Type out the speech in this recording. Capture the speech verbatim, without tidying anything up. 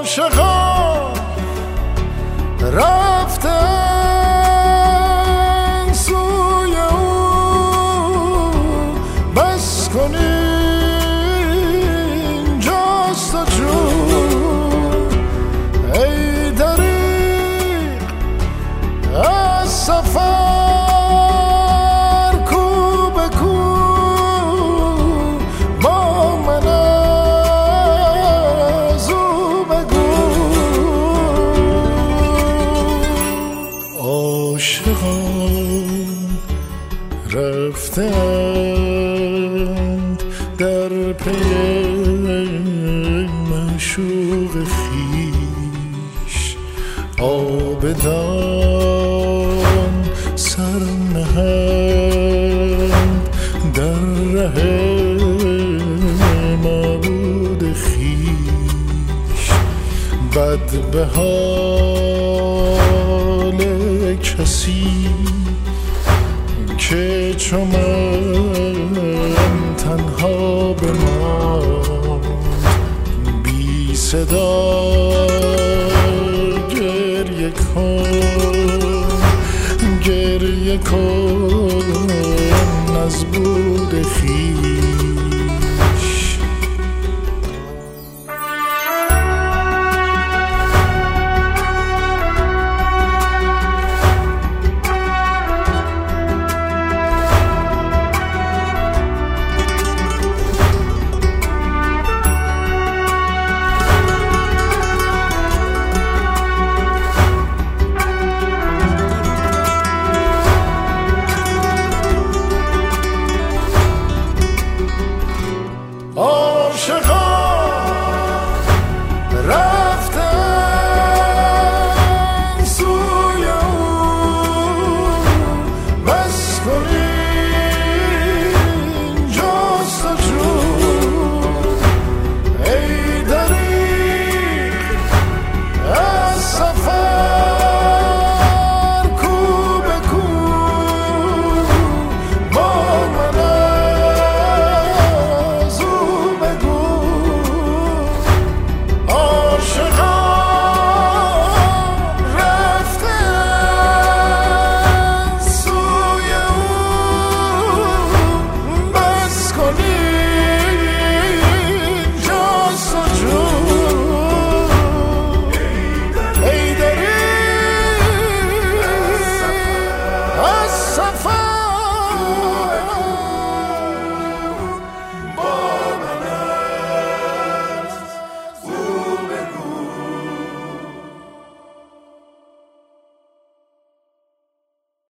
عاشقان رفتن سوی او، بس کنین جست و جون ای دریغ از سفر کو به کو با من از او بگو. عاشقان رفتند در پی معشوق خویش، عابدان سر نهند در ره معبود خویش. بد به حال کسی که چو من تنها بماند، بی صدا گریه کن گریه کن